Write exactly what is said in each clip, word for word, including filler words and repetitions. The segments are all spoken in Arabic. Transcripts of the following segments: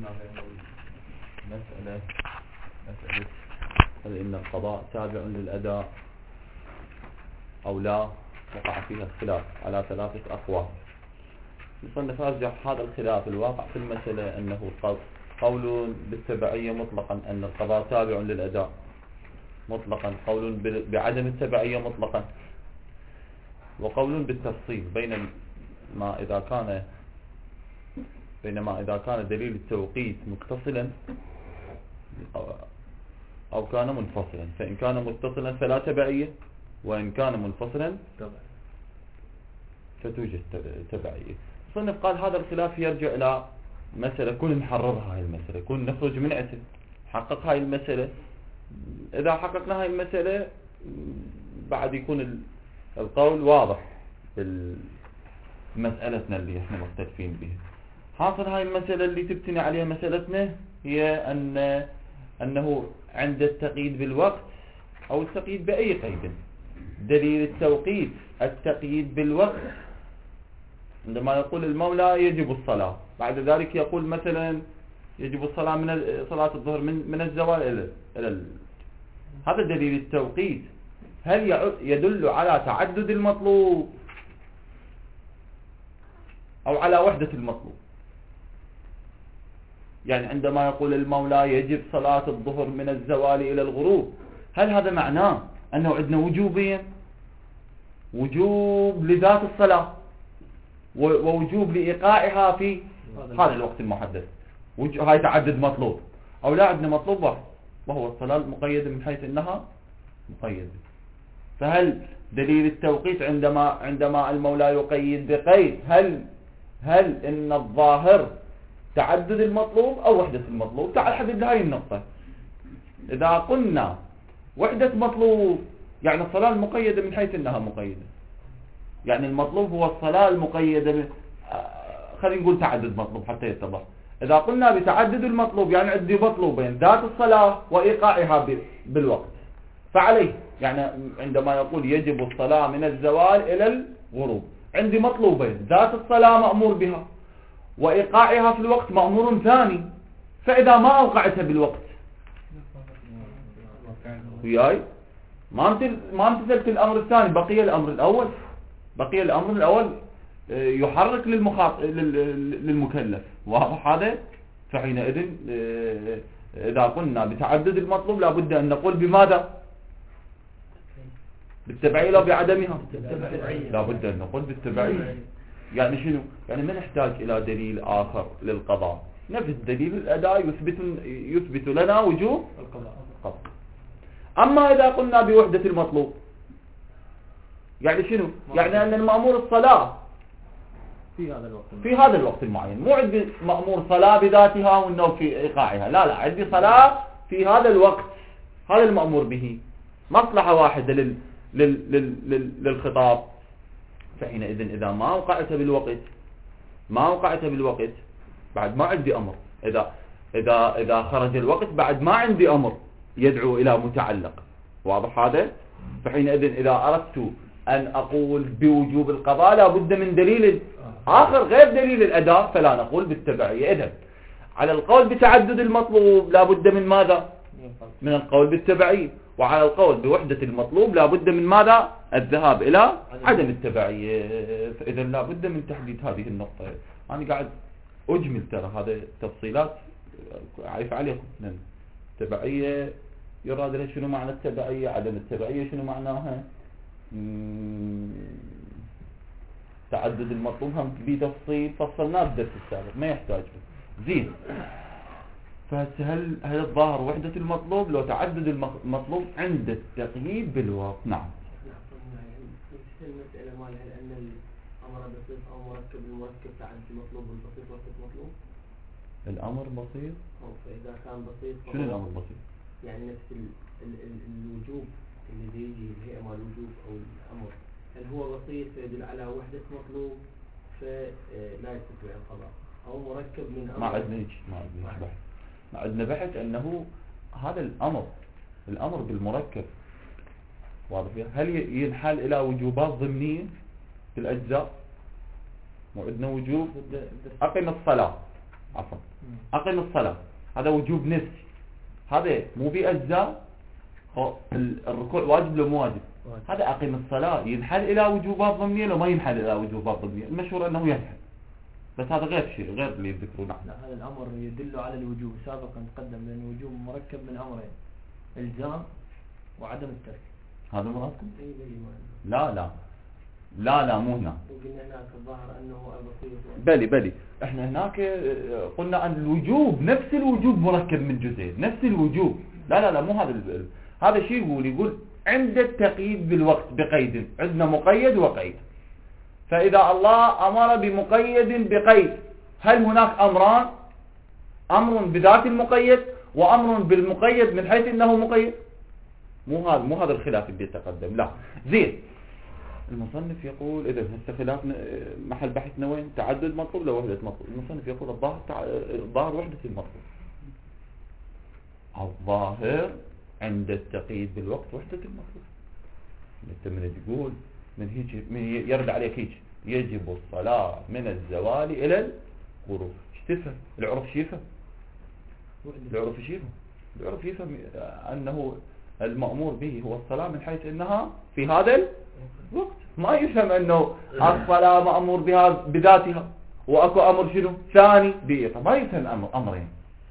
مسألة مسألة هل إن القضاء تابع للأداء أو لا؟ وقع فيها الخلاف على ثلاثة أقوال. المصنف أرجح هذا الخلاف الواقع في المسألة أنه قول بالتبعية مطلقا أن القضاء تابع للأداء مطلقا، قول بعدم التبعية مطلقا، وقول بالتفصيل بين ما إذا كان بينما إذا كان دليل التوقيت متصلا أو كان منفصلا، فإن كان متصلا فلا تبعية، وإن كان منفصلا فتوجد تبعية. صنف قال هذا الخلاف يرجع إلى مسألة كل نحررها هاي المسألة، كل نخرج من عتب حقق هاي المسألة. إذا حققنا هاي المسألة بعد يكون القول واضح بالمسألتنا اللي احنا مختلفين بها. حاصل هاي المسألة اللي تبتني عليها مسألتنا هي أن أنه عند التقييد بالوقت أو التقييد بأي قيد، دليل التوقيت التقييد بالوقت عندما يقول المولى يجب الصلاة، بعد ذلك يقول مثلا يجب الصلاة من صلاة الظهر من من الزوال إلى إلى ال... هذا دليل التوقيت. هل يدل على تعدد المطلوب أو على وحدة المطلوب؟ يعني عندما يقول المولى يجب صلاة الظهر من الزوال إلى الغروب، هل هذا معناه أنه عندنا وجوبين، وجوب لذات الصلاة ووجوب لإيقاعها في هذا الوقت المحدد، هاي تعدد مطلوب، أو لا عندنا مطلوب واحد وهو الصلاة المقيدة من حيث أنها مقيدة؟ فهل دليل التوقيت عندما عندما المولى يقيد بقيد هل هل إن الظاهر تعدد المطلوب أو وحدة المطلوب؟ تعال حدد هاي النقطة. إذا قلنا وحدة مطلوب يعني الصلاة المقيدة من حيث أنها مقيدة، يعني المطلوب هو الصلاة المقيدة من... خلينا نقول تعدد مطلوب حتى يتضح. إذا قلنا بتعدد المطلوب يعني عندي مطلوبين، ذات الصلاة وإيقاعها بالوقت، فعليه يعني عندما يقول يجب الصلاة من الزوال إلى الغروب عندي مطلوبين، ذات الصلاة مأمور بها وإيقاعها في الوقت مأمور ثاني، فإذا ما أوقعتها بالوقت وياي ما امتثل ما امتثلت الأمر الثاني، بقي الأمر الأول بقي الأمر الأول يحرك للمخاط... للمكلف، واضح هذا؟ فحينئذ إذا قلنا بتعدد المطلوب لابد أن نقول بماذا؟ بالتبعية لا بعدمها؟ لابد أن نقول بالتبعية. يعني شنو؟ يعني ما نحتاج إلى دليل آخر للقضاء، نفس دليل الأداء يثبت يثبت لنا وجوب القضاء. أما إذا قلنا بوحدة المطلوب يعني شنو؟ يعني أن المأمور الصلاة في هذا الوقت في هذا الوقت المعين، مو عندي مأمور صلاة بذاتها وأنه في إيقاعها، لا لا، عندي صلاة في هذا الوقت، هذا المأمور به، مصلحة واحدة لل... لل... لل... لل... للخطاب. فحينئذ إذا ما وقعت بالوقت ما وقعت بالوقت بعد ما عندي أمر، إذا إذا إذا خرج الوقت بعد ما عندي أمر يدعو إلى متعلق، واضح هذا؟ فحينئذ إذا أردت أن أقول بوجوب القضاء لا بد من دليل آخر غير دليل الأداء، فلا نقول بالتبعية. إذن على القول بتعدد المطلوب لا بد من ماذا؟ من القول بالتبعية، وعلى القول بوحدة المطلوب لا بد من ماذا؟ الذهاب إلى عدم التبعية. فإذا لا بد من تحديد هذه النقطة. أنا قاعد أجمل ترى هذه التفصيلات عارف عليكم. التبعية يراد لها شنو معنى التبعية، عدم التبعية شنو معناها، تعدد المطلوب هم بتفصيل فصلناه بالدرس السابق ما يحتاج زين. فهل هل الظاهر وحدة المطلوب لو تعدد المطلوب عند التقييد بالوقت؟ نعم. المسألة مالها لأن الأمر بسيط أو مركب، المركب تعدد المطلوب والبسيط وحدة المطلوب. الأمر بسيط؟ أو فإذا كان بسيط شنو الأمر بسيط؟ يعني نفس ال ال ال الوجوب اللي بيجي الهيئة مال الوجوب أو الأمر، هل هو بسيط فيدل على وحدة مطلوب فلا يستطيع القضاء، أو مركب من أمر؟ ما عندنا هيك، ما عندنا بحث، ما عندنا بحث أنه هذا الأمر الأمر بالمركب واضح، هل ينحل إلى وجوبات ضمنية بالأجزاء؟ وعندنا وجوب أقم الصلاة عفوا أقم الصلاة هذا وجوب نفسي، هذا مو بأجزاء، الركوع واجب لو مو واجب؟ هذا أقم الصلاة ينحل إلى وجوبات ضمنية لو ما ينحل إلى وجوبات ضمنية؟ المشهور أنه ينحل، بس هذا غير شيء غير اللي يذكرون نحن. لا هذا الأمر يدل على الوجوب، سابقا تقدم لأن الوجوب مركب من أمرين، إلزام وعدم الترك. هذا مرادكم؟ لا لا لا لا مو هنا. وقلنا هناك الظاهر أنه البسيط. بلي بلي احنا هناك قلنا أن الوجوب نفس الوجوب مركب من جزئين، نفس الوجوب. لا لا لا مو هذا ال... هذا شيء يقول يقول عند التقييد بالوقت بقيد، عندنا مقيد وقيد. فإذا الله أمر بمقيد بقيد، هل هناك أمران؟ أمر بذات المقيد وأمر بالمقيد من حيث أنه مقيد. مو هذا مو هذا الخلاف اللي يتقدم. لا زين. المصنف يقول إذا هسه خلافنا محل بحثنا وين؟ تعدد مطلوب لو وحدة مطلوب. المصنف يقول الظاهر تع... الظاهر وحدة المطلوب. الظاهر عند التقييد بالوقت وحدة المطلوب. انت من تقول من هيك من يرد عليك هيك يجب الصلاة من الزوال إلى الغروب، ايش تفهم؟ العرف شو يفهم؟ العرف شو يفهم؟ العرف يفهم أنه المأمور به هو الصلاة من حيث أنها في هذا الوقت، ما يفهم أنه الصلاة مأمور بها بذاتها وأكو أمر شنو ثاني بإيه، ما يفهم أمر أمرين.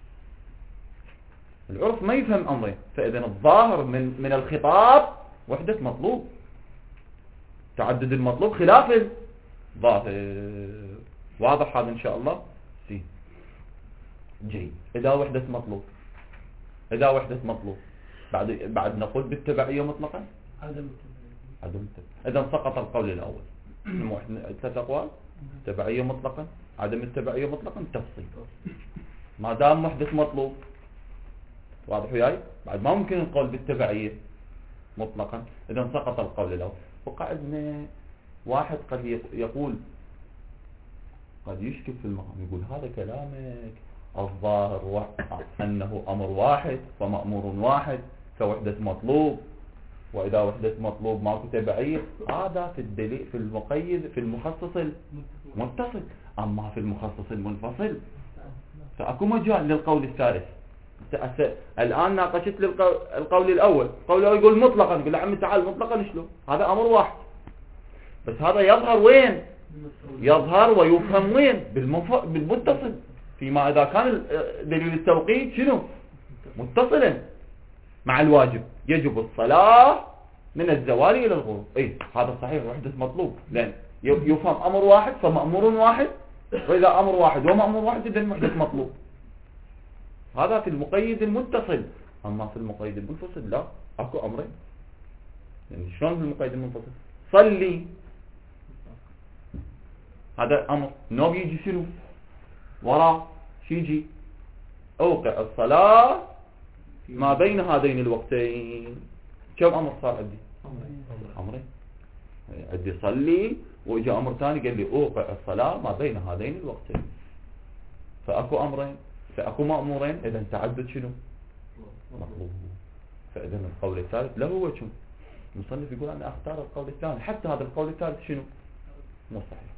العرف ما يفهم أمرين. فإذا الظاهر من من الخطاب وحدة مطلوب، تعدد المطلوب خلاف الظاهر. واضح هذا إن شاء الله؟ سي جيد. إذا وحدة مطلوب إذا وحدة مطلوب بعد بعد نقول بالتبعية مطلقا عدم عدم إذا سقط القول الأول. ثلاث أقوال: تبعية مطلقا، عدم التبعية مطلقا، تفصيل. ما دام وحدة مطلوب واضح وياي، بعد ما ممكن القول بالتبعية مطلقا، إذا سقط القول الأول. وقعدنا واحد قد يقول قد يشكل في المقام يقول هذا كلامك الظاهر أنه أمر واحد فمأمور واحد فوحدة مطلوب، وإذا وحدة مطلوب ماكو تبعية. هذا في الدليل في المقيد في المخصص المتصل. أما في المخصص المنفصل فأكو مجال للقول الثالث. الآن ناقشت للقول الأول، القول الأول يقول مطلقا، يقول عمي تعال مطلقا شلون؟ هذا أمر واحد، بس هذا يظهر وين؟ يظهر ويفهم وين؟ بالمتصل. فيما إذا كان دليل التوقيت شنو؟ متصلا مع الواجب، يجب الصلاة من الزوال إلى الغروب. إيه هذا صحيح وحدة مطلوب، لأن يفهم أمر واحد فمأمور واحد، وإذا أمر واحد ومأمور واحد إذن وحدة مطلوب. هذا في المقيد المتصل. أما في المقيد المنفصل لا، أكو أمرين. يعني شلون في المقيد المنفصل؟ صلي، هذا أمر، نوب يجي شنو وراء شي يجي أوقع الصلاة ما بين هذين الوقتين. كم أمر صار عندي؟ أمرين. عندي صلي وإجا أمر ثاني قال لي أوقع الصلاة ما بين هذين الوقتين. فأكو أمرين فأكو مأمورين، إذا تعدد شنو؟ مطلوب. فإذا القول الثالث له هو شنو؟ المصنف يقول أنا أختار القول الثاني، حتى هذا القول الثالث شنو؟ مو صحيح.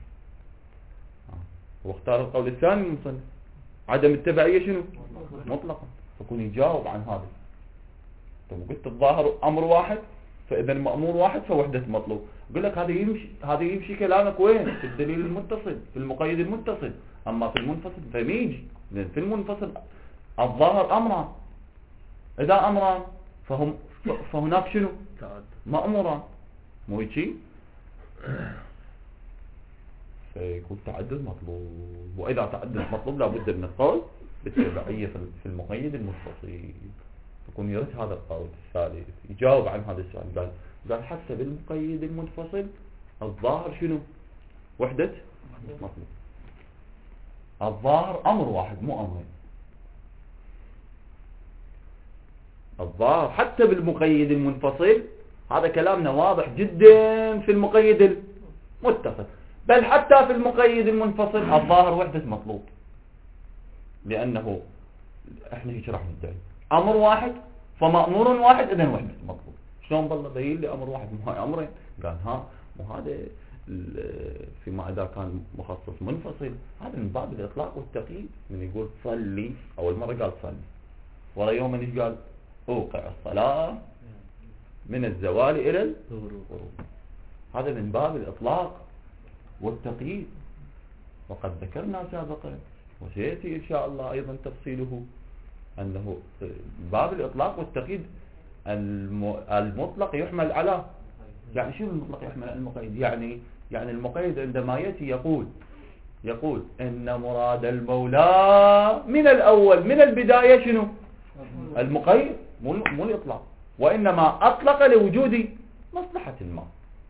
واختار القول الثاني المصنف عدم التبعية شنو؟ مطلقا. فكون يجاوب عن هذا. طب قلت الظاهر أمر واحد فإذا المأمور واحد فوحدة مطلوب. يقول لك هذا يمشي هذا يمشي كلامك وين؟ في الدليل المتصل في المقيد المتصل. أما في المنفصل فميجي، لأن في المنفصل الظاهر أمران، إذا أمران فهم فهناك شنو؟ مأموران، مو هيك؟ فيكون تعدد مطلوب. وإذا تعدد مطلوب لابد من القول بالتبعية في المقيد المتصل. يكون يرد هذا القول الثالث يجاوب عن هذا السؤال. قال قال حتى بالمقيد المنفصل الظاهر شنو؟ وحدة مطلوب. الظاهر أمر واحد مو أمرين. الظاهر حتى بالمقيد المنفصل، هذا كلامنا واضح جدا في المقيد المتصل، بل حتى في المقيد المنفصل الظاهر وحدة مطلوب. لأنه احنا هيك راح ندعي أمر واحد فمأمور واحد إذن وحدة مطلوب. شلون بالله بين لي أمر واحد مو هاي أمرين؟ قال ها مو هذا فيما إذا كان مخصص منفصل، هذا من باب الإطلاق والتقييد. من يقول صلي أول مرة قال صلي، ورا يوم من قال أوقع الصلاة من الزوال إلى الغروب، هذا من باب الإطلاق والتقييد. وقد ذكرنا سابقا وسيأتي إن شاء الله أيضا تفصيله أنه باب الإطلاق والتقييد المطلق يحمل على، يعني شو المطلق يحمل على المقيد؟ يعني يعني المقيد عندما يأتي يقول يقول إن مراد المولى من الأول من البداية شنو؟ المقيد، مو مو الإطلاق، وإنما أطلق لوجود مصلحة ما.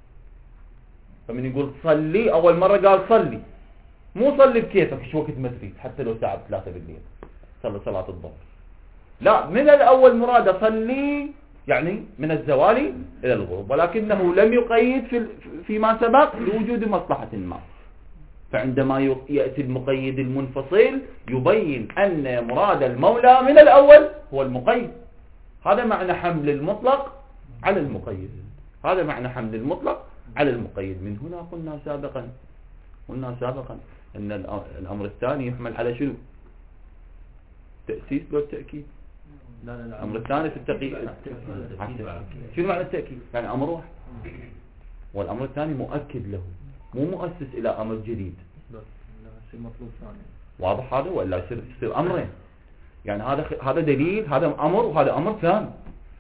فمن يقول صلي أول مرة قال صلي، مو صلي بكيفك شو وقت ما تريد، حتى لو ساعة ثلاثة بالليل صلي صلاة الظهر، لا، من الأول مراد صلي يعني من الزوال إلى الغروب، ولكنه لم يقيد في فيما سبق لوجود مصلحة ما. فعندما يأتي المقيد المنفصل يبين أن مراد المولى من الأول هو المقيد. هذا معنى حمل المطلق على المقيد، هذا معنى حمل المطلق على المقيد. من هنا قلنا سابقا قلنا سابقا أن الأمر الثاني يحمل على شنو؟ تأسيس لو التأكيد. لا لا لا الأمر الثاني في التقييد. شنو معنى التأكيد؟ يعني أمر واحد، والأمر الثاني مؤكد له، مو مؤسس إلى أمر جديد. شيء مطلوب ثاني. واضح هذا؟ ولا يصير يصير أمرين، يعني هذا هذا دليل، هذا أمر وهذا أمر ثاني.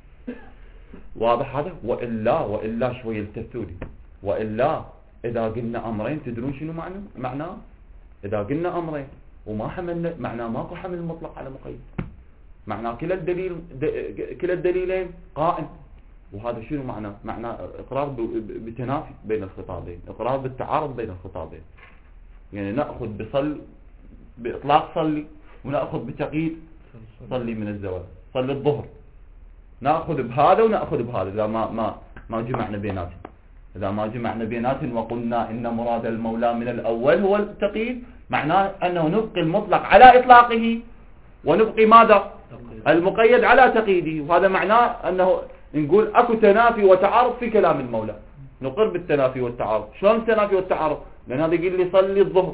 واضح هذا؟ وإلا وإلا شوي التفتوا لي، وإلا إذا قلنا أمرين تدرون شنو معنى معناه؟ إذا قلنا أمرين وما حملنا، معناه ماكو حمل مطلق على مقيد، معناه كلا الدليل كلا الدليلين قائم. وهذا شنو معناه؟ معناه إقرار بتنافي بين الخطابين، إقرار بالتعارض بين الخطابين. يعني نأخذ بصل بإطلاق صلي، ونأخذ بتقييد صلي من الزوال، صلي الظهر، نأخذ بهذا ونأخذ بهذا إذا ما ما ما جمعنا بيناتهم. إذا ما جمعنا بيناتهم وقلنا إن مراد المولى من الأول هو التقييد، معناه أنه نبقي المطلق على إطلاقه ونبقي ماذا؟ المقيد على تقييده. وهذا معناه أنه نقول أكو تنافي وتعارض في كلام المولى، نقر بالتنافي والتعارض. شلون التنافي والتعارض؟ لأن هذا يقول لي صلي الظهر،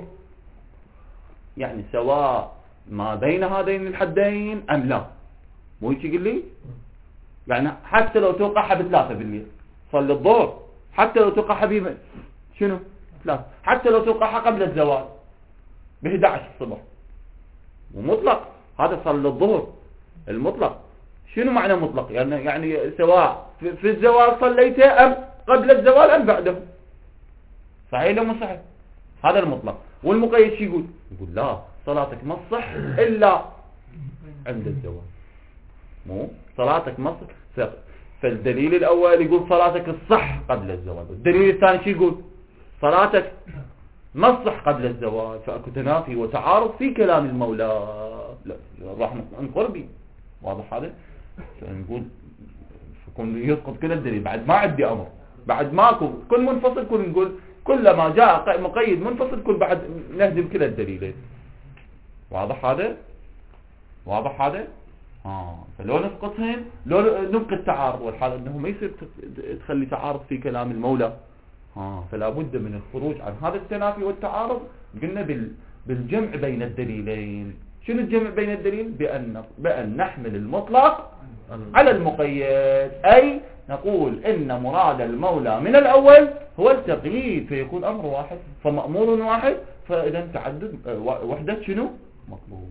يعني سواء ما بين هذين الحدين أم لا، مو هيك يقول لي؟ يعني حتى لو توقعها بثلاثة بالليل صلي الظهر، حتى لو توقع حبيبا شنو ثلاثة، حتى لو توقعها قبل الزوال ب إحدى عشر الصبح، ومطلق هذا صلي الظهر المطلق. شنو معنى مطلق؟ يعني يعني سواء في الزوال صليته أم قبل الزوال أم بعده، صحيح لو مو صحيح؟ هذا المطلق. والمقيد شو يقول؟ يقول لا، صلاتك ما تصح إلا عند الزوال، مو صلاتك ما تصح. فالدليل الأول يقول صلاتك الصح قبل الزوال، الدليل الثاني شو يقول؟ صلاتك ما تصح قبل الزوال. فأكو تنافي وتعارض في كلام المولى، لا راح نقر به. واضح هذا؟ نقول يكون يسقط كل الدليل، بعد ما عندي أمر، بعد ماكو كل منفصل، كل نقول كلما جاء مقيد منفصل كل بعد نهدم كل الدليلين. واضح هذا؟ واضح هذا؟ آه. فلو نسقطهن لو نبقي التعارض، والحال أنه ما يصير تخلي تعارض في كلام المولى. آه. فلا بد من الخروج عن هذا التنافي والتعارض. قلنا بال بالجمع بين الدليلين. شنو الجمع بين الدليل؟ بأن بأن نحمل المطلق على المقيد، أي نقول إن مراد المولى من الأول هو التقييد، فيكون أمر واحد فمأمور واحد، فإذا تعدد وحدة شنو؟ مطلوب.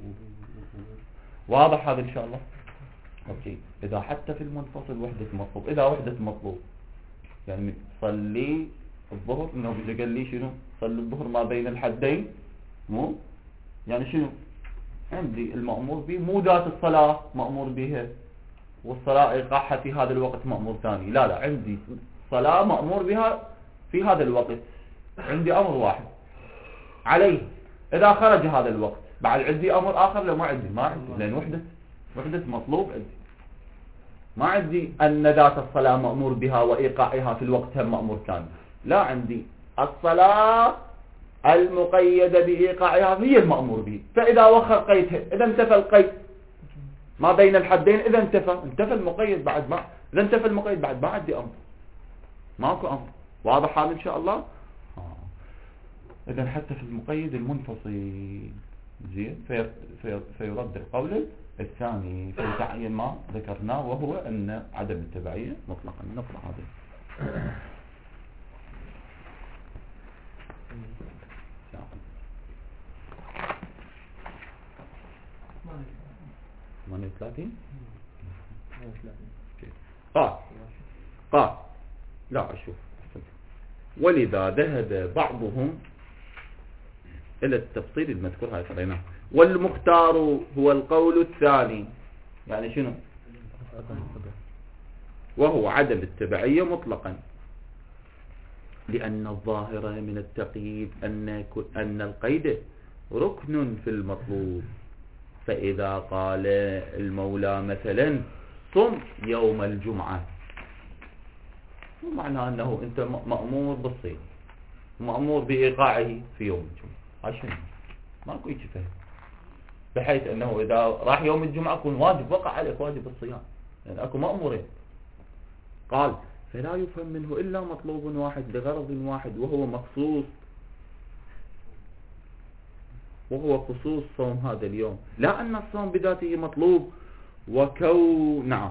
واضح هذا إن شاء الله؟ أوكي. إذا حتى في المنفصل وحدة مطلوب، إذا وحدة مطلوب يعني صلي الظهر، إنه بيجي قال لي شنو؟ صلي الظهر ما بين الحدين، مو يعني شنو؟ عندي المأمور به مو ذات الصلاة مأمور بها، والصلاة إيقاعها في هذا الوقت مأمور ثاني، لا لا، عندي صلاة مأمور بها في هذا الوقت، عندي أمر واحد عليه. إذا خرج هذا الوقت بعد عندي أمر آخر، لا ما عندي ما عندي لأن وحدة وحدة مطلوب عندي. ما عندي أن ذات الصلاة مأمور بها وإيقاعها في الوقت هم مأمور ثاني، لا، عندي الصلاة المقيدة بإيقاعها هي المأمور به. فإذا وخر قيدها، إذا انتفى القيد ما بين الحدين، إذا انتفى انتفى المقيد بعد ما إذا انتفى المقيد بعد ما عندي أمر، ماكو أمر. واضح هذا إن شاء الله؟ آه. إذن حتى في المقيد المنفصل زين في في فيرد القول الثاني فيتعين ما ذكرناه وهو أن عدم التبعية مطلقا. نقرأ هذا. ثمانية وثلاثين قال قال لا أشوف. ولذا ذهب بعضهم إلى التفصيل المذكور هاي قريناه. والمختار هو القول الثاني يعني شنو؟ وهو عدم التبعية مطلقا، لأن الظاهر من التقييد أن أن القيد ركن في المطلوب. فإذا قال المولى مثلا صم يوم الجمعة، مو معناه أنه أنت مأمور بالصيام مأمور بإيقاعه في يوم الجمعة. عشان ماكو هيك فهم، بحيث أنه إذا راح يوم الجمعة يكون واجب وقع عليك واجب الصيام، يعني أكو مأمورين. قال فلا يفهم منه إلا مطلوب واحد لغرض واحد وهو مخصوص، وهو خصوص صوم هذا اليوم، لا أن الصوم بذاته مطلوب وكون نعم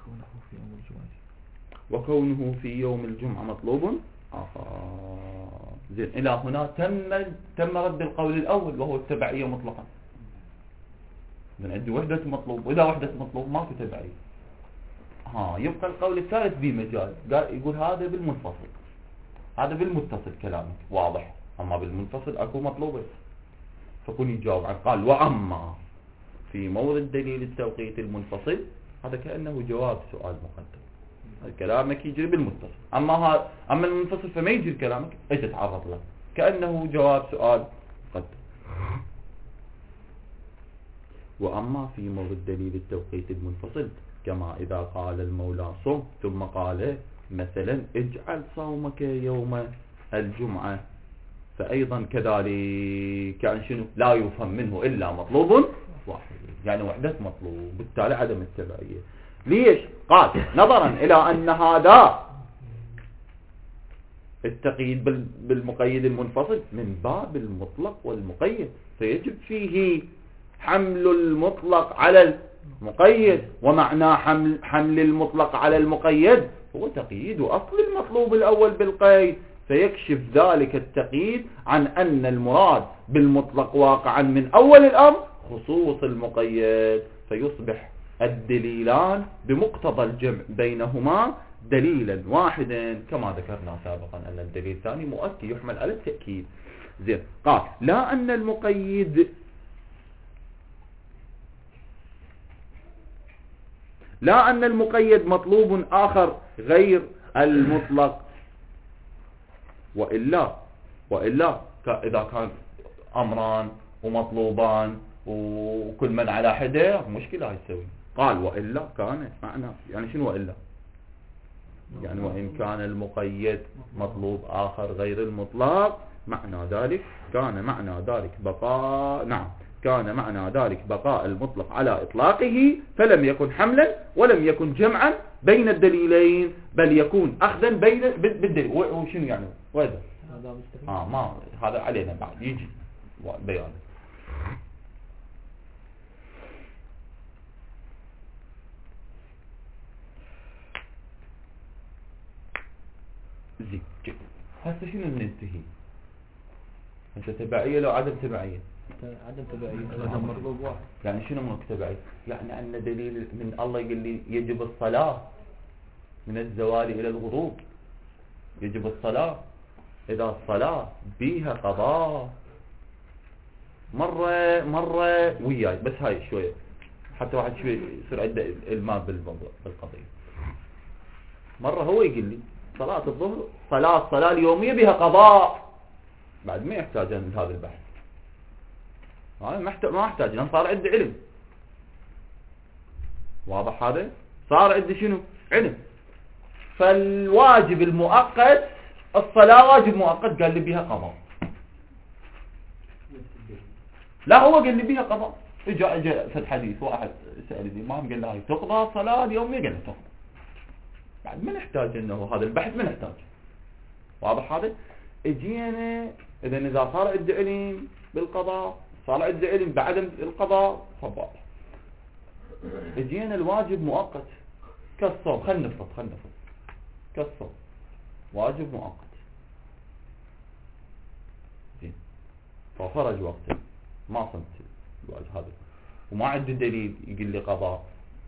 وكونه في يوم الجمعة مطلوب آخر. زين إلى هنا تم تم رد القول الأول وهو التبعية مطلقا. من عندي وحدة مطلوب، وإذا وحدة مطلوب ما في تبعية. ها يبقى القول الثالث بمجال، قال يقول هذا بالمنفصل، هذا بالمتصل كلامك واضح، أما بالمنفصل أكو مطلوبة. فكون يجاوب عن قال وأما في مورد دليل التوقيت المنفصل، هذا كأنه جواب سؤال مقدم. كلامك يجري بالمتصل، أما ها أما المنفصل فما يجري كلامك، ايش تتعرض له كأنه جواب سؤال مقدم. وأما في مورد دليل التوقيت المنفصل كما إذا قال المولى صم ثم قال مثلا اجعل صومك يوم الجمعة، فأيضا كذلك كان شنو لا يفهم منه إلا مطلوب واحد، يعني وحدة مطلوب، بالتالي عدم التبعية. ليش؟ قال نظرا إلى أن هذا التقييد بالمقيد المنفصل من باب المطلق والمقيد، فيجب فيه حمل المطلق على المقيد، ومعنى حمل, حمل المطلق على المقيد هو تقييد أصل المطلوب الأول بالقيد، فيكشف ذلك التقييد عن أن المراد بالمطلق واقعا من أول الأمر خصوص المقيد، فيصبح الدليلان بمقتضى الجمع بينهما دليلا واحدا، كما ذكرنا سابقا أن الدليل الثاني مؤكد يحمل على التأكيد. زين قال لا أن المقيد لا أن المقيد مطلوب آخر غير المطلق، وإلا وإلا إذا كان أمران ومطلوبان وكل من على حده مشكلة يسوي. قال وإلا كان معنى يعني شنو وإلا؟ يعني وإن كان المقيد مطلوب آخر غير المطلق معنى ذلك كان معنى ذلك بقاء نعم كان معنى ذلك بقاء المطلق على إطلاقه، فلم يكن حملا ولم يكن جمعا بين الدليلين، بل يكون أخذا بين بالدليل. وشنو يعني وهذا آه ما هذا علينا بعد يجي بيان. زين هسه شنو ننتهي؟ هسه تبعية لو عدم تبعية؟ عدم تبعية هذا مطلوب واحد. يعني شنو من تبعية؟ يعني أن دليل من الله يقول لي يجب الصلاة من الزوال إلى الغروب، يجب الصلاة، إذا الصلاة بيها قضاء مرة مرة وياي بس هاي شوية حتى واحد شوية يصير عنده الماء بالموضوع بالقضية. مرة هو يقول لي صلاة الظهر صلاة صلاة اليومية بها قضاء، بعد ما يحتاج هذا البحث، ما محتاج ما احتاج لان صار عندي علم واضح. هذا صار عندي شنو علم. فالواجب المؤقت الصلاة واجب مؤقت قال لي بها قضاء، لا هو قال لي بها قضاء. اجا اجا في الحديث واحد سأل الإمام قال له هاي تقضى صلاة اليومية، قال له تقضى، بعد ما نحتاج انه هذا البحث ما نحتاج واضح. هذا اجينا إذا إذا صار عندي علم بالقضاء، صار عندي علم بعدم القضاء، فواضح. اجينا الواجب مؤقت كالصوم، خلينا نفرض خلينا نفرض كالصوم واجب مؤقت، زين، فخرج وقته ما صمت الواجب هذا وما عندي دليل يقول لي قضاء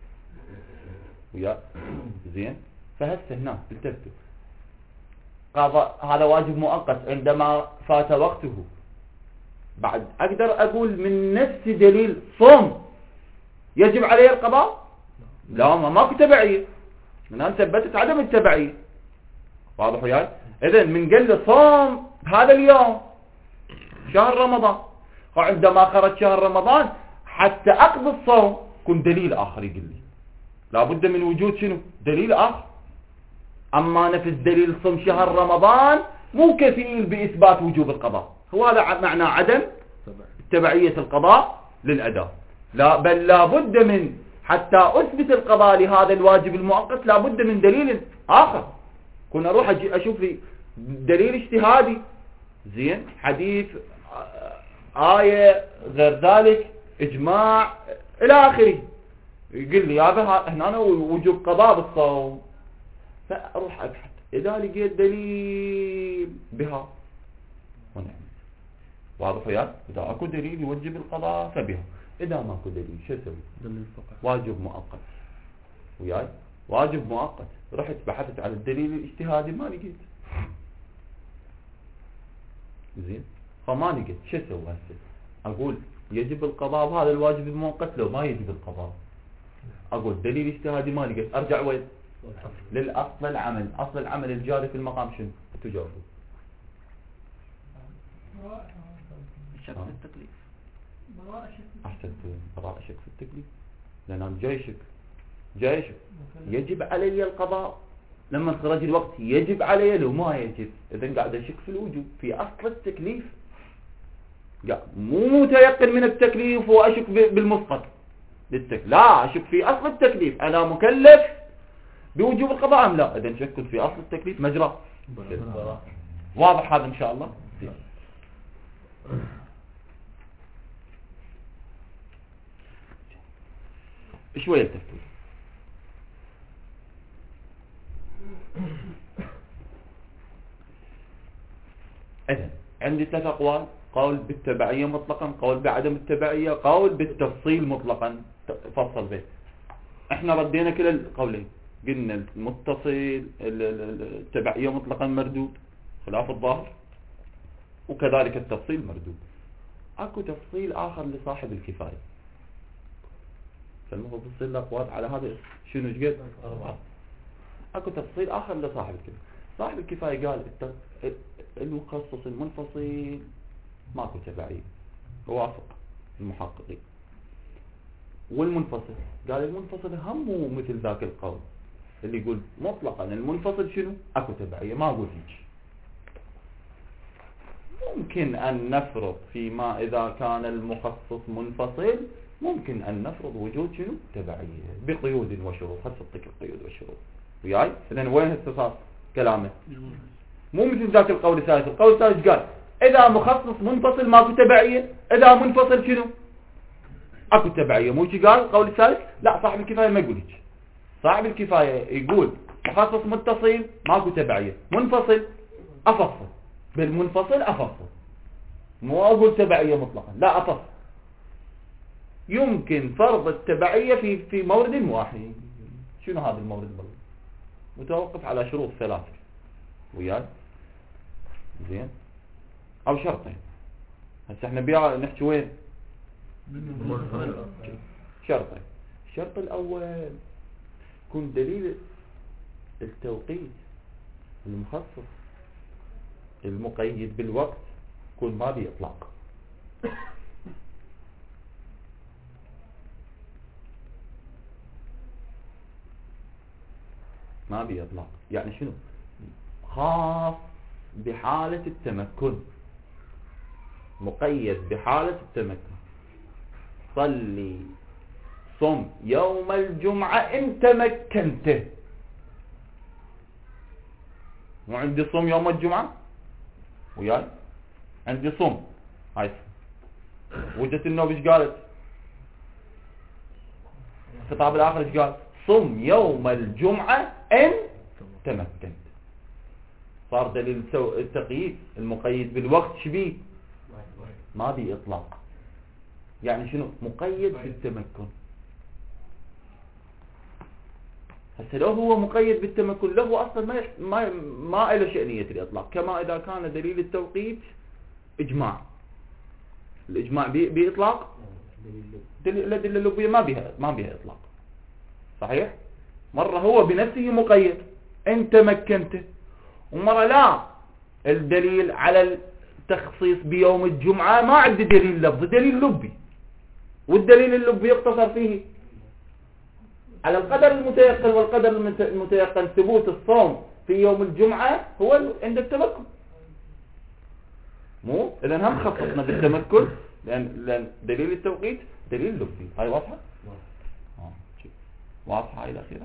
ويا زين، فهسه هنا التفتوا قضاء هذا واجب مؤقت عندما فات وقته، بعد اقدر اقول من نفس دليل صوم يجب عليه القضاء؟ لا، ما ماكو تبعيه، من أن ثبتت عدم التبعيه، واضح وياي؟ اذا من قال لي صوم هذا اليوم شهر رمضان، وعندما خرج شهر رمضان حتى اقضي الصوم كن دليل اخر يقول لي لابد من وجود شنو؟ دليل اخر. اما نفس دليل صوم شهر رمضان مو كفيل باثبات وجوب القضاء، هو هذا معنى عدم تبعية القضاء للاداء. لا بل لابد من حتى اثبت القضاء لهذا الواجب المؤقت لابد من دليل اخر، كنا اروح اشوف لي دليل اجتهادي، زين، حديث، آية، غير ذلك، اجماع الى اخره، يقول لي هذا هنا وجوب قضاء بالصوم، فاروح ابحث اذا لقيت دليل بها ونعم، واضح وياك؟ اذا اكو دليل يوجب القضاء فبها، اذا ماكو دليل شو اسوي؟ واجب مؤقت وياي، واجب مؤقت، رحت بحثت على الدليل الاجتهادي ما لقيت، زين، فما لقيت شو اسوي هسه؟ اقول يجب القضاء بهذا الواجب المؤقت لو ما يجب القضاء، اقول دليل اجتهادي ما لقيت، ارجع وين؟ للاصل العمل، اصل العمل الجاري في المقام شنو؟ تجاوبوا الشك في التكليف، احسنت، براءة شك في التكليف، لان انا جاي شك جاي شك يجب علي القضاء، لما خرج الوقت يجب علي لو ما يجب، اذا قاعد اشك في الوجوب في اصل التكليف، مو متيقن من التكليف واشك بالمسقط للتكليف، لا، اشك في اصل التكليف، انا مكلف بوجوب القضاء ام لا؟ اذا شكت في اصل التكليف مجرى، واضح هذا ان شاء الله؟ شوية التفكير. إذن عندي ثلاث أقوال، قول بالتبعية مطلقا، قول بعدم التبعية، قول بالتفصيل مطلقا، فصل به. احنا ردينا كلا القولين، قلنا المتصل التبعية مطلقا مردود خلاف الظاهر، وكذلك التفصيل مردود. اكو تفصيل اخر لصاحب الكفاية، فالمفروض تفصيل الاقوال على هذا شنو قد أربعة. اكو تفصيل اخر لصاحب الكفاية. صاحب الكفاية قال المخصص المنفصل ماكو تبعية، وافق المحققين. والمنفصل قال المنفصل هم مثل ذاك القول اللي يقول مطلقا المنفصل شنو اكو تبعية، ما اقول هيك. ممكن ان نفرض فيما اذا كان المخصص منفصل ممكن ان نفرض وجود شنو تبعية بقيود وشروط، هسه القيود والشروط وياي. اذا وين اختصاص كلامه؟ مو مثل ذاك القول الثالث. القول الثالث قال اذا مخصص منفصل ماكو تبعية، اذا منفصل شنو اكو تبعية. مو شي قال القول الثالث؟ لا، صاحب الكفاية ما يقول هيك. صاحب الكفاية يقول مخصص متصل ماكو تبعية، منفصل افصل، بالمنفصل افصل، مو اقول تبعية مطلقا، لا افصل. يمكن فرض التبعية في في مورد واحد. شنو هذا المورد؟ متوقف على شروط ثلاثة وياي، زين، او شرطين. هسه احنا بيع نحكي وين؟ شرطين. الشرط الاول يكون دليل التوقيت المخصص المقيد بالوقت يكون ما بي اطلاق. ما بي اطلاق يعني شنو؟ خاص بحالة التمكن، مقيد بحالة التمكن. صلي صم يوم الجمعة ان تمكنته. مو عندي صم يوم الجمعة وياي، عندي صم، هاي وجدت النوم ايش قالت؟ الخطاب الاخر ايش قال؟ صم يوم الجمعة ان تمكنت. صار دليل التقييد المقيد بالوقت شبيه؟ ما بي اطلاق. يعني شنو؟ مقيد بالتمكن. هسه لو هو مقيد بالتمكن له اصلا ما يح... ما ما له شأنية الاطلاق، كما اذا كان دليل التوقيت اجماع. الاجماع بي... باطلاق دليل الأدلة اللغوية ما بها ما بها اطلاق. صحيح؟ مرة هو بنفسه مقيد ان تمكنت، ومرة لا، الدليل على التخصيص بيوم الجمعة ما عندي دليل لفظي، دليل لبي، والدليل اللبي يقتصر فيه على القدر المتيقن، والقدر المتيقن ثبوت الصوم في يوم الجمعة هو عند التمكن. مو إذا هم خصصنا بالتمكن لأن, لأن دليل التوقيت دليل لبي. هاي واضحة؟ آه. واضحة هاي الأخيرة.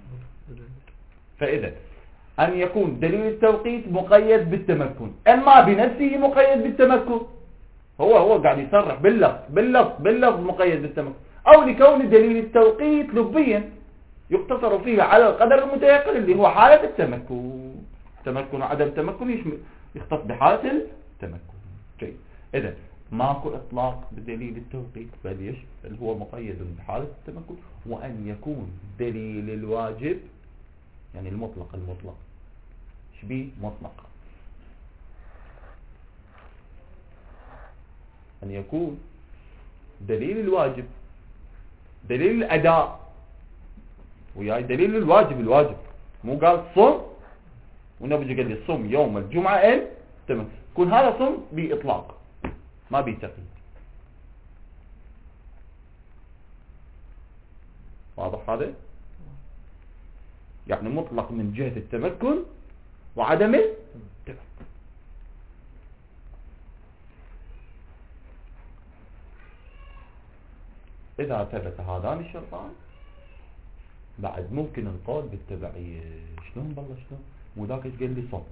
فإذا أن يكون دليل التوقيت مقيد بالتمكن، أما بنفسه مقيد بالتمكن، هو هو قاعد يصرح باللفظ باللفظ باللفظ مقيد بالتمكن، أو لكون دليل التوقيت لبيا يقتصر فيه على القدر المتيقن اللي هو حالة التمكن. تمكن وعدم تمكن يشمل يختص بحالة التمكن. جيد. إذا ماكو إطلاق بدليل التوقيت، بل يشمل بل هو مقيد بحالة التمكن، وأن يكون دليل الواجب يعني المطلق المطلق شبيه مطلق، أن يكون دليل الواجب دليل الأداء وياي دليل الواجب الواجب، مو قال صم ونبي قال لي صم يوم الجمعة ان تمام، يكون هذا صم بإطلاق ما بيتقيد. واضح هذا؟ يعني مطلق من جهة التمكن وعدم التمكن. إذا ثبت هذان الشرطان بعد ممكن القول بالتبعية. شلون بالله شلون؟ مو ذاك ايش قال لي صم،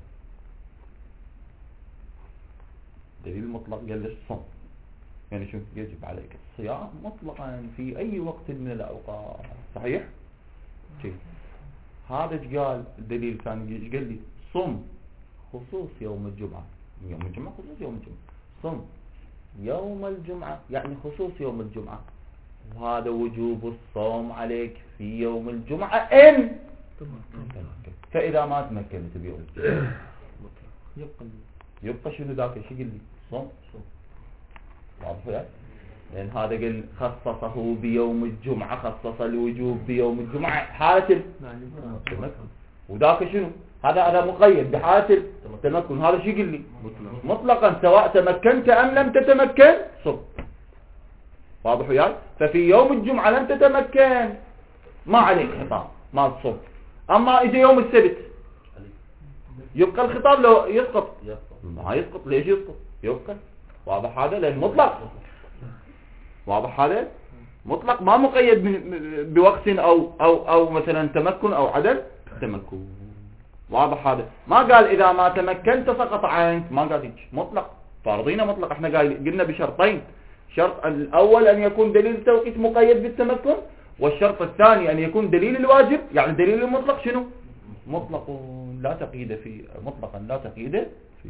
دليل مطلق قال لي صم، يعني شو يجب عليك الصيام مطلقا في أي وقت من الأوقات. صحيح؟ شيء هذا ايش قال؟ الدليل كان ايش قال لي؟ صم خصوص يوم الجمعة. يوم الجمعة خصوص يوم الجمعة. صم يوم الجمعة يعني خصوص يوم الجمعة، وهذا وجوب الصوم عليك في يوم الجمعة إن تمكن. فإذا ما تمكنت بيوم الجمعة يبقى يبقى شنو ذاك شو قل لي؟ صوم. واضح يعني؟ لأن هذا قل خصصه بيوم الجمعة، خصص الوجوب بيوم الجمعة حالة التمكن، وذاك شنو؟ هذا هذا مقيد بحالة التمكن. هذا شو قل لي؟ مطلقا سواء تمكنت أم لم تتمكن صم. واضح وياي؟ ففي يوم الجمعة لم تتمكن ما عليك خطاب ما تصم. أما إذا يوم السبت يبقى الخطاب لو يسقط ما يسقط. ليش يسقط؟ يبقى. واضح هذا؟ لأن مطلق. واضح هذا؟ مطلق ما مقيد بوقت أو أو أو مثلا تمكن أو عدم تمكن. واضح هذا؟ ما قال إذا ما تمكنت سقط عنك، ما قال هيك. مطلق فارضين مطلق. احنا قلنا بشرطين، الشرط الأول أن يكون دليل التوقيت مقيد بالتمكن، والشرط الثاني أن يكون دليل الواجب يعني دليل المطلق شنو؟ مطلق لا تقييد في مطلقا لا تقييد في.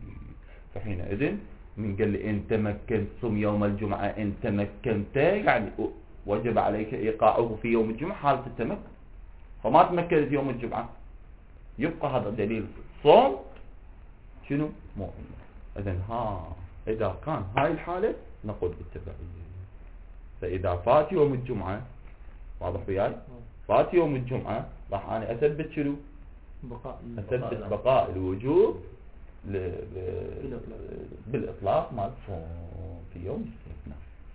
فحينئذ من قال لي إن تمكنت صم يوم الجمعة إن تمكنت يعني وجب عليك إيقاعه في يوم الجمعة حالة التمكن، فما تمكنت يوم الجمعة يبقى هذا دليل صوم شنو؟ مؤمن. إذن ها إذا كان هاي الحالة نقول بالتبعية. فإذا فات يوم الجمعة واضح وياي؟ فات يوم الجمعة راح أنا أثبت شنو؟ بقاء أثبت بقاء الوجوب ل... ل... بالإطلاق مال صوم في يوم الاستثناء.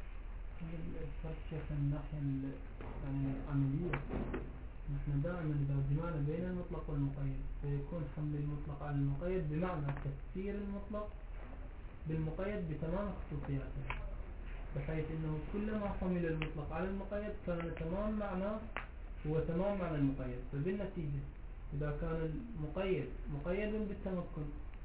الفرق شيخ من الناحية العملية، نحن دائما إذا جمعنا بين المطلق والمقيد فيكون حمل المطلق على المقيد بمعنى تفسير المطلق بالمقيد بتمام خصوصياته، بحيث انه كلما حمل المطلق على المقيد كان تمام معناه هو تمام معنى المقيد. فبالنتيجة اذا كان المقيد مقيد بالتمكن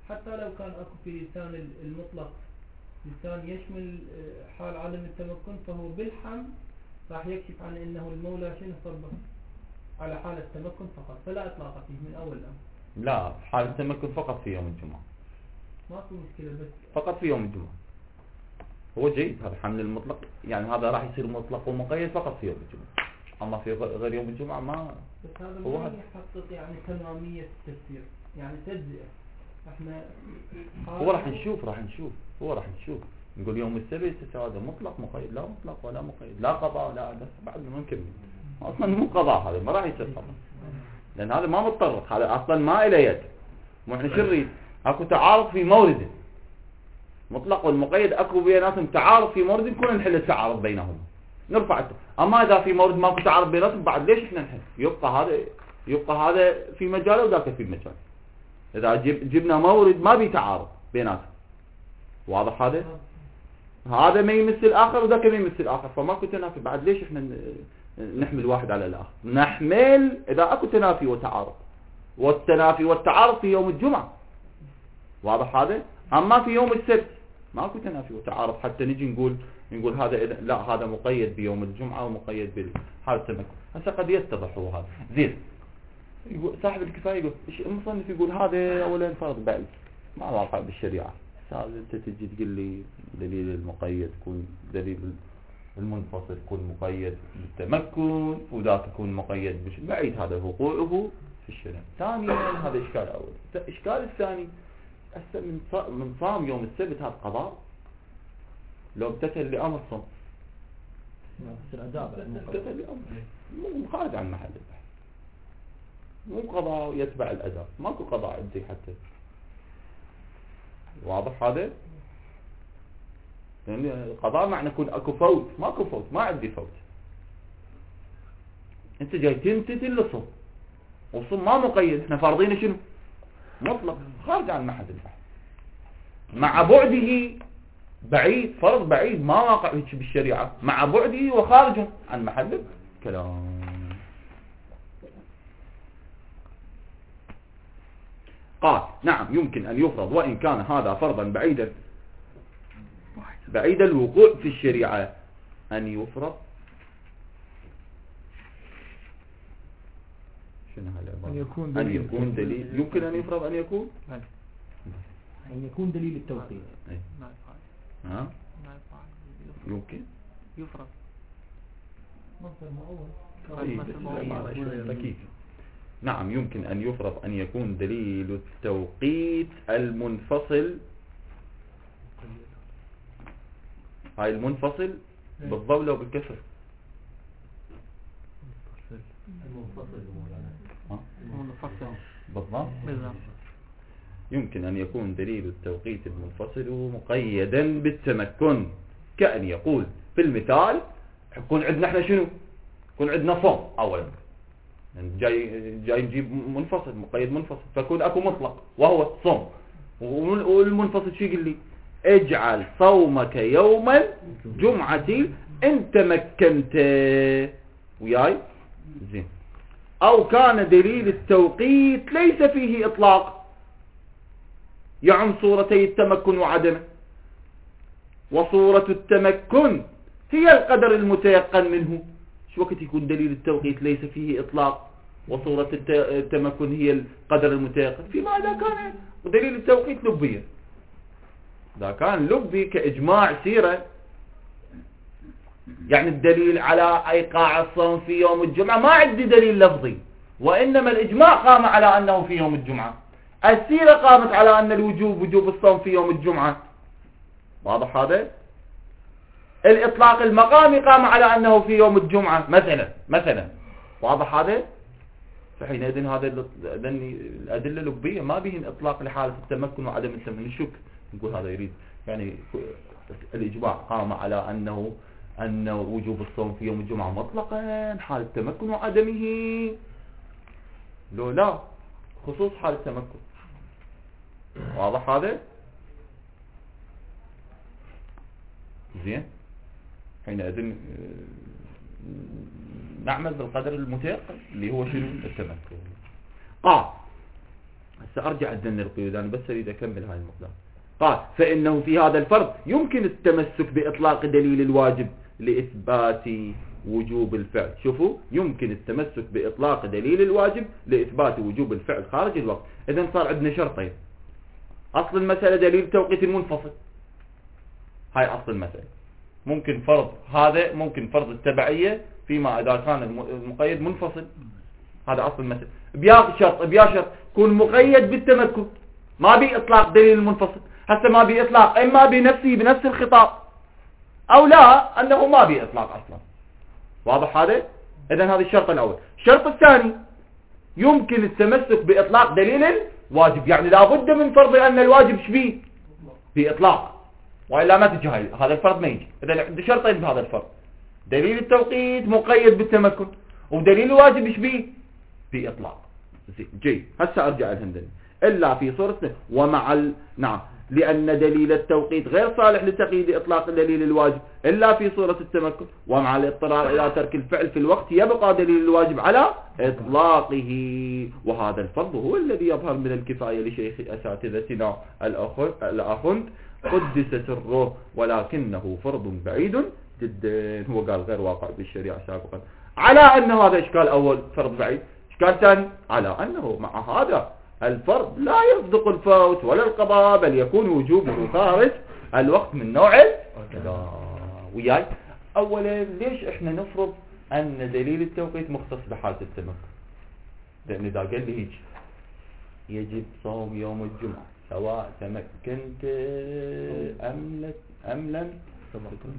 حتى لو كان اكو في لسان المطلق لسان يشمل حال عدم التمكن، فهو بالحمل راح يكشف عن انه المولى شنو صربه على حال التمكن فقط، فلا اطلاق فيه من اول الامر. لا، حال التمكن فقط في يوم الجمعة، ما في مشكلة، بس فقط في يوم الجمعة. هو جيد هذا حمل المطلق، يعني هذا راح يصير مطلق ومقيد فقط في يوم الجمعة، اما في غير يوم الجمعة ما. بس هذا هو ما هذا. يحقق يعني تمامية التفسير، يعني تجزئة. احنا هو راح نشوف راح نشوف هو راح نشوف نقول يوم السبت هذا مطلق مقيد، لا مطلق ولا مقيد، لا قضاء لا عدم، بعد ما نكمل. اصلا مو قضاء، هذا ما راح يصير قضاء، لان هذا ما متطرق، هذا اصلا ما له يد. مو احنا شو نريد؟ اكو تعارض في مورد مطلق والمقيد، اكو بيناتهم تعارض في مورد، كنا نحل التعارض بينهم نرفع الت... اما اذا في مورد ماكو تعارض بيناتهم بعد ليش احنا نحل؟ يبقى هذا يبقى هذا في مجاله وذاك في مجاله. اذا جب... جبنا مورد ما بي تعارض بيناتهم، واضح هذا؟ هذا ما يمثل الاخر وذاك ما يمثل الاخر، فماكو تنافي، بعد ليش احنا نحمل واحد على الاخر؟ نحمل اذا اكو تنافي وتعارض، والتنافي والتعارض في يوم الجمعة، واضح هذا؟ اما في يوم السبت ماكو تنافي وتعارض حتى نجي نقول نقول هذا لا هذا مقيد بيوم الجمعة ومقيد بحال التمكن. هسه قد يتضح هو هذا زين. يقول صاحب الكفاية يقول المصنف يقول هذا اولا فرض بعيد ما واقع بالشريعة. هذا انت تجي تقول لي دليل المقيد يكون دليل المنفصل يكون مقيد بالتمكن وذاك يكون مقيد بش بعيد، هذا وقوعه في الشريعة. ثانيا هذا اشكال اول. الاشكال الثاني هسه من من صام يوم السبت هذا قضاء لو امتثل لامر صم يصير اداء امتثل لامر مو خارج عن محل البحث، مو قضاء يتبع الاداء، ماكو قضاء عندي حتى، واضح هذا؟ يعني القضاء معنى يكون اكو فوت، ماكو فوت، ما عندي فوت. انت جاي تمتثل لصم والصم ما مقيد، احنا فارضين شنو؟ مطلق، خارج عن محل البحث مع بعده بعيد، فرض بعيد ما واقع بالشريعة، مع بعده وخارج عن محل الكلام. قال نعم يمكن أن يفرض وإن كان هذا فرضا بعيدا بعيد الوقوع في الشريعة، أن يفرض شنو هذا؟ أن يكون أن دليل, يكون دليل يمكن أن يفرض أن يكون أن يكون دليل التوقيت. ها؟ يمكن يفرض مصدر مؤول طيب. نعم يمكن أن يفرض أن يكون دليل التوقيت المنفصل، هاي المنفصل بالضم لو بالكسر منفصل بالضم. بالضبط. يمكن أن يكون دليل التوقيت المنفصل مقيدا بالتمكن، كأن يقول في المثال يكون عندنا احنا شنو؟ يكون عندنا صوم أولا، يعني جاي جاي نجيب منفصل مقيد منفصل، فيكون اكو مطلق وهو صوم، والمنفصل شو يقول لي؟ اجعل صومك يوم الجمعة ان تمكنت وياي زين. او كان دليل التوقيت ليس فيه اطلاق يعم صورتي التمكن وعدمه، وصورة التمكن هي القدر المتيقن منه. شو وقت يكون دليل التوقيت ليس فيه اطلاق وصورة التمكن هي القدر المتيقن؟ فيما اذا كان دليل التوقيت لبيا، اذا كان لبي كاجماع سيرة، يعني الدليل على ايقاع الصوم في يوم الجمعة ما عندي دليل لفظي، وانما الاجماع قام على انه في يوم الجمعة، السيرة قامت على ان الوجوب وجوب الصوم في يوم الجمعة، واضح هذا؟ الاطلاق المقامي قام على انه في يوم الجمعة مثلا مثلا واضح هذا؟ فحينئذ هذا الادله اللبيه ما بهن اطلاق لحاله التمكن وعدم التمكن. نشك نقول هذا يريد يعني الاجماع قام على انه ان وجوب الصوم في يوم الجمعة مطلقا حال التمكن وعدمه، لو لا خصوص حال التمكن، واضح هذا؟ زين. حينئذ نعمل بالقدر المتيقن اللي هو شنو؟ التمكن. قال هسه أرجع أذن القيود، أنا بس أريد أكمل هاي المقدار. قال فإنه في هذا الفرض يمكن التمسك بإطلاق دليل الواجب لإثبات وجوب الفعل. شوفوا، يمكن التمسك بإطلاق دليل الواجب لإثبات وجوب الفعل خارج الوقت. إذن صار عندنا شرطين. أصل المسألة دليل توقيت المنفصل، هاي أصل المسألة. ممكن فرض هذا، ممكن فرض التبعية فيما إذا كان المقيد منفصل، هذا أصل المسألة. بيا شرط بيا شرط كون مقيد بالتمكن، ما بي إطلاق دليل المنفصل. هسه ما بي إطلاق، إما بنفسه بنفس الخطاب، أو لا أنه ما بي إطلاق أصلا. واضح هذا؟ إذن هذا الشرط الأول. الشرط الثاني يمكن التمسك بإطلاق دليل الواجب، يعني لابد من فرض أن الواجب شبيه بإطلاق، وإلا ما تجي هاي هذا الفرض ما يجي. إذن عندي شرطين بهذا الفرض: دليل التوقيت مقيد بالتمكن، ودليل الواجب شبيه بإطلاق. جي هسه أرجع الهندني. إلا في صورة ومع ال... نعم، لأن دليل التوقيت غير صالح لتقييد إطلاق دليل الواجب إلا في صورة التمكن، ومع الاضطرار إلى ترك الفعل في الوقت يبقى دليل الواجب على إطلاقه. وهذا الفرض هو الذي يظهر من الكفاية لشيخ أساتذتنا الأخند قدس سره، ولكنه فرض بعيد جدا. هو قال غير واقع بالشريعة سابقا، على أن هذا إشكال أول فرض بعيد. إشكال ثاني على أنه مع هذا الفرض لا يصدق الفوت ولا القضاء، بل يكون وجوبه خارج الوقت من نوع القضاء. وياي أولا ليش إحنا نفرض أن دليل التوقيت مختص بحالة التمكن؟ لأن إذا قال لي هيك يجب صوم يوم الجمعة سواء تمكنت أم أم لم تمكن،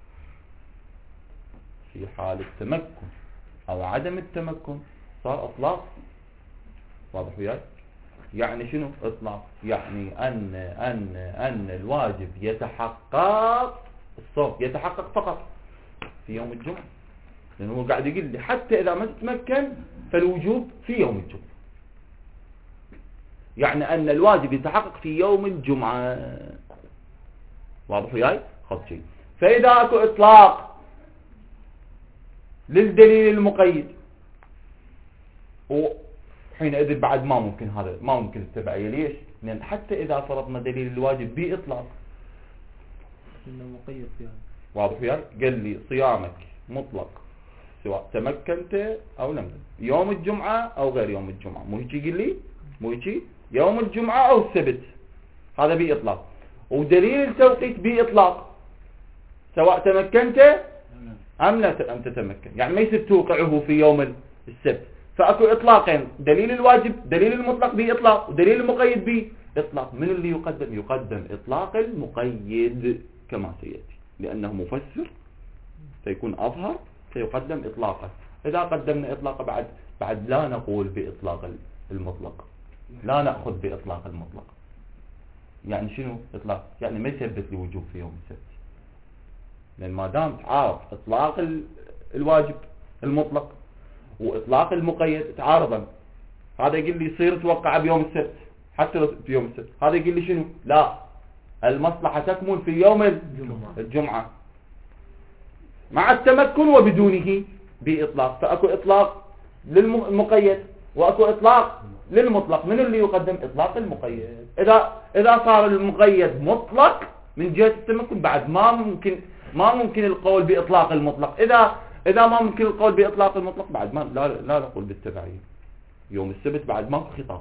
في حال التمكن أو عدم التمكن صار إطلاق. واضح وياي؟ يعني شنو إطلاق؟ يعني أن أن أن الواجب يتحقق، الصوم يتحقق فقط في يوم الجمعة، لأنه هو قاعد يقول لي حتى إذا ما تتمكن فالوجوب في يوم الجمعة. يعني أن الواجب يتحقق في يوم الجمعة. واضح وياي؟ خط شيء. فإذا أكو إطلاق للدليل المقيد، وحينئذ بعد ما ممكن هذا ما ممكن التبعية. ليش؟ لأن حتى إذا فرضنا دليل الواجب بإطلاق إنه مقيد فيها. واضح وياي؟ قال لي صيامك مطلق سواء تمكنت أو لم تمكن، يوم الجمعة أو غير يوم الجمعة. مو هيك قال لي؟ مو هيك؟ يوم الجمعة أو السبت، هذا بإطلاق. ودليل التوقيت بإطلاق سواء تمكنت أم لا أم تتمكن، يعني ما يصير توقعه في يوم السبت. فأكو إطلاقين: دليل الواجب دليل المطلق بإطلاق، ودليل المقيد بإطلاق. من اللي يقدم؟ يقدم إطلاق المقيد كما سيأتي، لأنه مفسر سيكون أظهر، سيقدم إطلاقه. إذا قدمنا إطلاقه بعد بعد لا نقول بإطلاق المطلق، لا نأخذ بإطلاق المطلق. يعني شنو إطلاق؟ يعني ما يثبت لي وجوب في يوم السبت، لأن ما دام تعارض إطلاق الواجب المطلق وإطلاق المقيد تعارضا، هذا يقول لي يصير توقع بيوم السبت حتى في يوم السبت، هذا يقول لي شنو؟ لا، المصلحة تكمن في يوم الجمعة مع التمكن وبدونه بإطلاق. فأكو إطلاق للمقيد وأكو إطلاق للمطلق. من اللي يقدم؟ إطلاق المقيد. إذا إذا صار المقيد مطلق من جهة التمكن بعد ما ممكن ما ممكن القول بإطلاق المطلق. إذا إذا ما ممكن القول بإطلاق المطلق بعد ما لا لا نقول بالتبعية. يوم السبت بعد ما خطاب.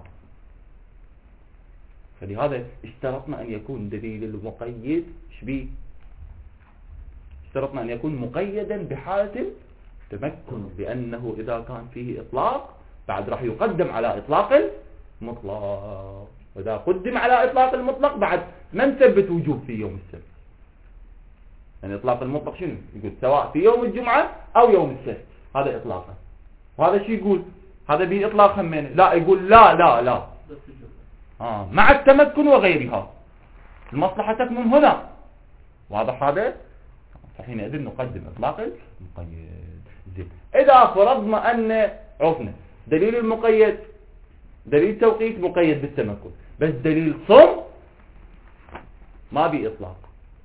فلهذا اشترطنا أن يكون دليل المقيد شبيه، اشترطنا أن يكون مقيدا بحالة التمكن، لأنه إذا كان فيه إطلاق بعد راح يقدم على إطلاق المطلق، وإذا قدم على إطلاق المطلق بعد ما نثبت وجوب في يوم السبت. يعني إطلاق المطلق شنو؟ يقول سواء في يوم الجمعة أو يوم السبت، هذا إطلاقه. وهذا شو يقول؟ هذا بإطلاق همين. لا، يقول لا لا لا آه مع التمكن وغيرها، المصلحة تكمن هنا. واضح هذا؟ فحينئذ نقدم إطلاق المقيد. زين. إذا فرضنا أن عرفنا دليل المقيد دليل التوقيت مقيد بالتمكن، بس دليل صوم ما بإطلاق،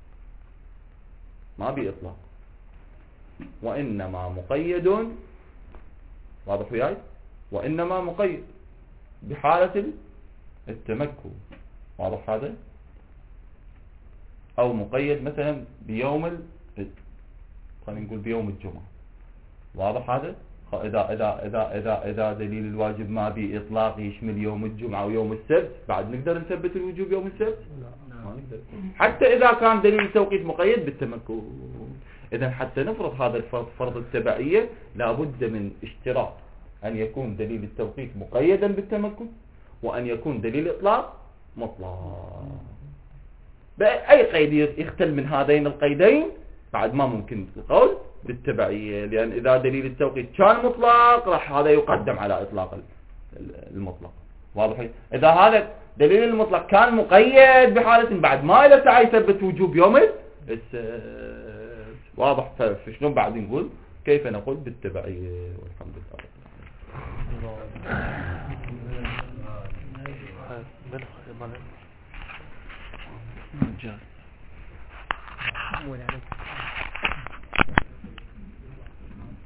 ما بإطلاق، وإنما مقيد. واضح وياي؟ وإنما مقيد بحالة التمكن. واضح هذا؟ او مقيد مثلا بيوم ال... خلينا نقول بيوم الجمعة. واضح هذا؟ اذا اذا اذا اذا اذا دليل الواجب ما بإطلاق يشمل يوم الجمعة ويوم السبت، بعد نقدر نثبت الوجوب يوم السبت؟ ما نقدر. حتى اذا كان دليل التوقيت مقيد بالتمكن. اذا حتى نفرض هذا الفرض، فرض التبعية، لابد من اشتراط ان يكون دليل التوقيت مقيدا بالتمكن، وان يكون دليل الاطلاق مطلق. بأي قيد يختل من هذين القيدين بعد ما ممكن القول بالتبعية، لأن إذا دليل التوقيت كان مطلق راح هذا يقدم على إطلاق المطلق. واضح؟ إذا هذا دليل المطلق كان مقيد بحالة بعد ما إذا تعي يثبت وجوب يوم السبت. واضح؟ فشلون بعد نقول كيف نقول بالتبعية؟ والحمد لله. جاء